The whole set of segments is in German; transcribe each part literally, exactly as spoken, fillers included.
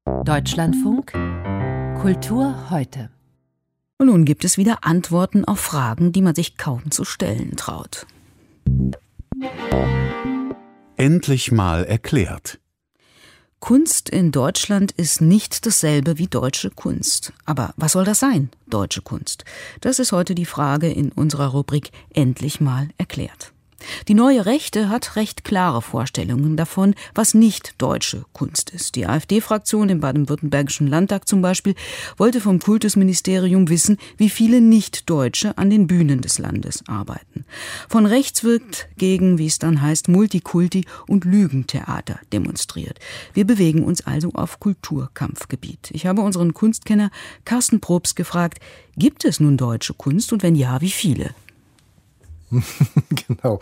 Deutschlandfunk Kultur heute. Und nun gibt es wieder Antworten auf Fragen, die man sich kaum zu stellen traut. Endlich mal erklärt. Kunst in Deutschland ist nicht dasselbe wie deutsche Kunst. Aber was soll das sein, deutsche Kunst? Das ist heute die Frage in unserer Rubrik Endlich mal erklärt. Die neue Rechte hat recht klare Vorstellungen davon, was nicht deutsche Kunst ist. Die AfD-Fraktion im baden-württembergischen Landtag zum Beispiel wollte vom Kultusministerium wissen, wie viele Nicht-Deutsche an den Bühnen des Landes arbeiten. Von rechts wirkt gegen, wie es dann heißt, Multikulti und Lügentheater demonstriert. Wir bewegen uns also auf Kulturkampfgebiet. Ich habe unseren Kunstkenner Carsten Probst gefragt, gibt es nun deutsche Kunst und wenn ja, wie viele? Genau.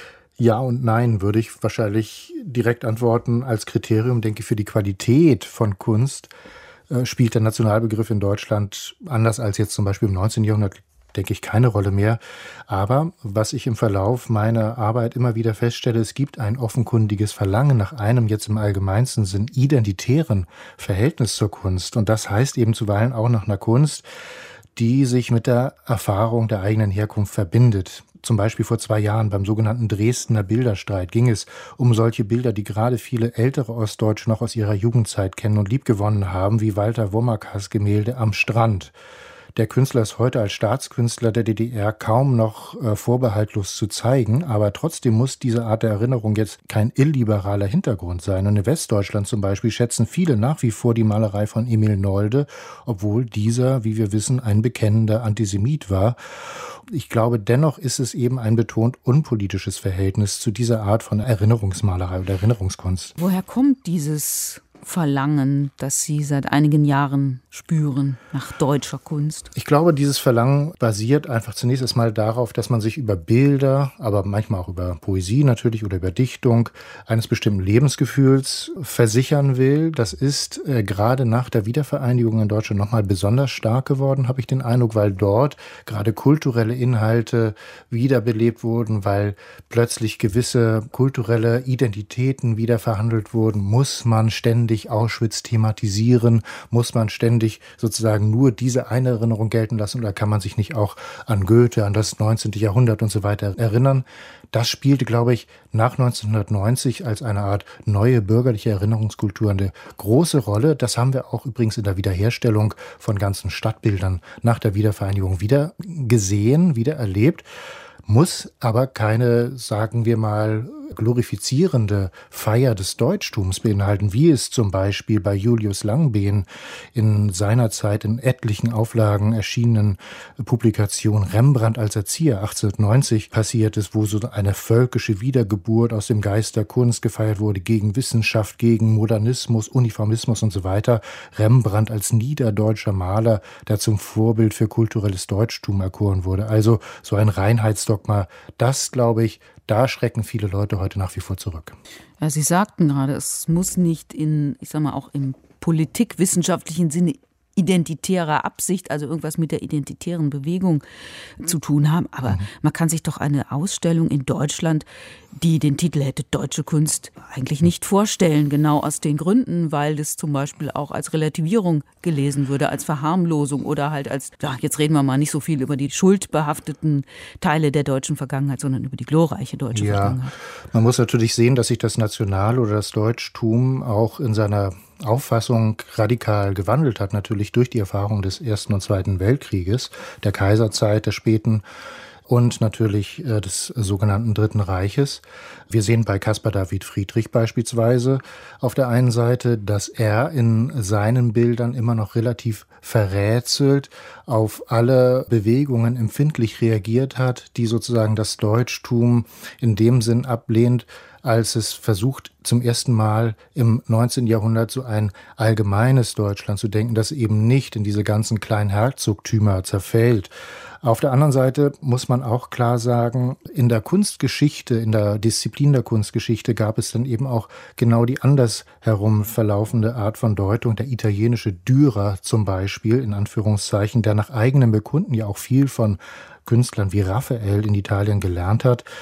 Ja und nein würde ich wahrscheinlich direkt antworten. Als Kriterium, denke ich, für die Qualität von Kunst äh, spielt der Nationalbegriff in Deutschland anders als jetzt zum Beispiel im neunzehnten Jahrhundert, denke ich, keine Rolle mehr. Aber was ich im Verlauf meiner Arbeit immer wieder feststelle, es gibt ein offenkundiges Verlangen nach einem jetzt im allgemeinsten Sinn identitären Verhältnis zur Kunst. Und das heißt eben zuweilen auch nach einer Kunst, die sich mit der Erfahrung der eigenen Herkunft verbindet. Zum Beispiel vor zwei Jahren beim sogenannten Dresdner Bilderstreit ging es um solche Bilder, die gerade viele ältere Ostdeutsche noch aus ihrer Jugendzeit kennen und liebgewonnen haben, wie Walter Womakas Gemälde Am Strand. Der Künstler ist heute als Staatskünstler der D D R kaum noch äh, vorbehaltlos zu zeigen, aber trotzdem muss diese Art der Erinnerung jetzt kein illiberaler Hintergrund sein. Und in Westdeutschland zum Beispiel schätzen viele nach wie vor die Malerei von Emil Nolde, obwohl dieser, wie wir wissen, ein bekennender Antisemit war. Ich glaube, dennoch ist es eben ein betont unpolitisches Verhältnis zu dieser Art von Erinnerungsmalerei oder Erinnerungskunst. Woher kommt dieses Verlangen, das Sie seit einigen Jahren spüren nach deutscher Kunst? Ich glaube, dieses Verlangen basiert einfach zunächst erstmal darauf, dass man sich über Bilder, aber manchmal auch über Poesie natürlich oder über Dichtung eines bestimmten Lebensgefühls versichern will. Das ist äh, gerade nach der Wiedervereinigung in Deutschland nochmal besonders stark geworden, habe ich den Eindruck, weil dort gerade kulturelle Inhalte wiederbelebt wurden, weil plötzlich gewisse kulturelle Identitäten wieder verhandelt wurden. Muss man ständig Auschwitz thematisieren? Muss man ständig sozusagen nur diese eine Erinnerung gelten lassen oder kann man sich nicht auch an Goethe, an das neunzehnten Jahrhundert und so weiter erinnern? Das spielte, glaube ich, nach neunzehnhundertneunzig als eine Art neue bürgerliche Erinnerungskultur eine große Rolle. Das haben wir auch übrigens in der Wiederherstellung von ganzen Stadtbildern nach der Wiedervereinigung wieder gesehen, wieder erlebt. Muss aber keine, sagen wir mal, glorifizierende Feier des Deutschtums beinhalten, wie es zum Beispiel bei Julius Langbehn in seiner Zeit in etlichen Auflagen erschienenen Publikation Rembrandt als Erzieher achtzehnhundertneunzig passiert ist, wo so eine völkische Wiedergeburt aus dem Geist der Kunst gefeiert wurde, gegen Wissenschaft, gegen Modernismus, Uniformismus und so weiter. Rembrandt als niederdeutscher Maler, der zum Vorbild für kulturelles Deutschtum erkoren wurde. Also so ein Reinheitsdogma, das, glaube ich, da schrecken viele Leute heute nach wie vor zurück. Ja, Sie sagten gerade, es muss nicht in, ich sag mal, auch im politikwissenschaftlichen Sinne identitärer Absicht, also irgendwas mit der identitären Bewegung zu tun haben. Aber mhm. man kann sich doch eine Ausstellung in Deutschland, die den Titel hätte Deutsche Kunst, eigentlich nicht vorstellen. Genau aus den Gründen, weil das zum Beispiel auch als Relativierung gelesen würde, als Verharmlosung oder halt als, ja, jetzt reden wir mal nicht so viel über die schuldbehafteten Teile der deutschen Vergangenheit, sondern über die glorreiche deutsche ja, Vergangenheit. Man muss natürlich sehen, dass sich das National- oder das Deutschtum auch in seiner Auffassung radikal gewandelt hat, natürlich durch die Erfahrung des Ersten und Zweiten Weltkrieges, der Kaiserzeit, der späten und natürlich äh, des sogenannten Dritten Reiches. Wir sehen bei Caspar David Friedrich beispielsweise auf der einen Seite, dass er in seinen Bildern immer noch relativ verrätselt auf alle Bewegungen empfindlich reagiert hat, die sozusagen das Deutschtum in dem Sinn ablehnt, als es versucht, zum ersten Mal im neunzehnten Jahrhundert so ein allgemeines Deutschland zu denken, das eben nicht in diese ganzen kleinen Herzogtümer zerfällt. Auf der anderen Seite muss man auch klar sagen, in der Kunstgeschichte, in der Disziplin der Kunstgeschichte gab es dann eben auch genau die andersherum verlaufende Art von Deutung. Der italienische Dürer zum Beispiel, in Anführungszeichen, der nach eigenem Bekunden ja auch viel von Künstlern wie Raphael in Italien gelernt hat.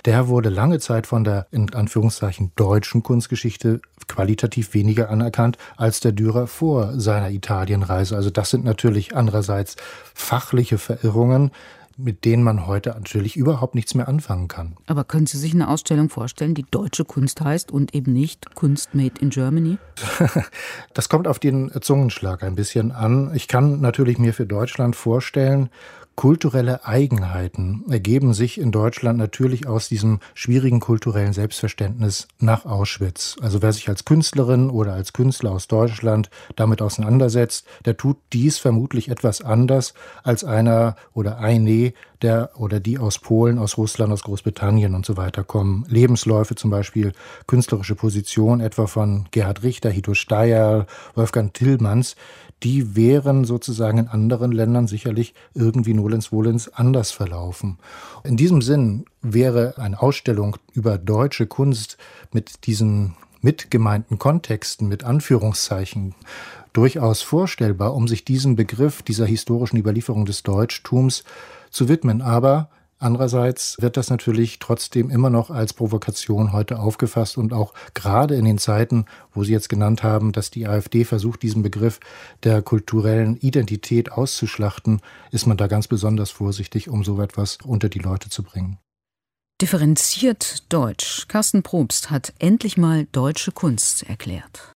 der wurde lange Zeit von der, in Anführungszeichen, deutschen Kunstgeschichte qualitativ weniger anerkannt als der Dürer vor seiner Italienreise. Also das sind natürlich andererseits fachliche Verirrungen, mit denen man heute natürlich überhaupt nichts mehr anfangen kann. Aber können Sie sich eine Ausstellung vorstellen, die deutsche Kunst heißt und eben nicht Kunst made in Germany? Das kommt auf den Zungenschlag ein bisschen an. Ich kann natürlich mir für Deutschland vorstellen, kulturelle Eigenheiten ergeben sich in Deutschland natürlich aus diesem schwierigen kulturellen Selbstverständnis nach Auschwitz. Also wer sich als Künstlerin oder als Künstler aus Deutschland damit auseinandersetzt, der tut dies vermutlich etwas anders als einer oder eine, der oder die aus Polen, aus Russland, aus Großbritannien und so weiter kommen. Lebensläufe zum Beispiel, künstlerische Position etwa von Gerhard Richter, Hito Steyerl, Wolfgang Tillmanns, die wären sozusagen in anderen Ländern sicherlich irgendwie nolens volens anders verlaufen. In diesem Sinn wäre eine Ausstellung über deutsche Kunst mit diesen mitgemeinten Kontexten, mit Anführungszeichen, durchaus vorstellbar, um sich diesem Begriff dieser historischen Überlieferung des Deutschtums zu widmen. Aber andererseits wird das natürlich trotzdem immer noch als Provokation heute aufgefasst und auch gerade in den Zeiten, wo Sie jetzt genannt haben, dass die AfD versucht, diesen Begriff der kulturellen Identität auszuschlachten, ist man da ganz besonders vorsichtig, um so etwas unter die Leute zu bringen. Differenziert Deutsch. Carsten Probst hat endlich mal deutsche Kunst erklärt.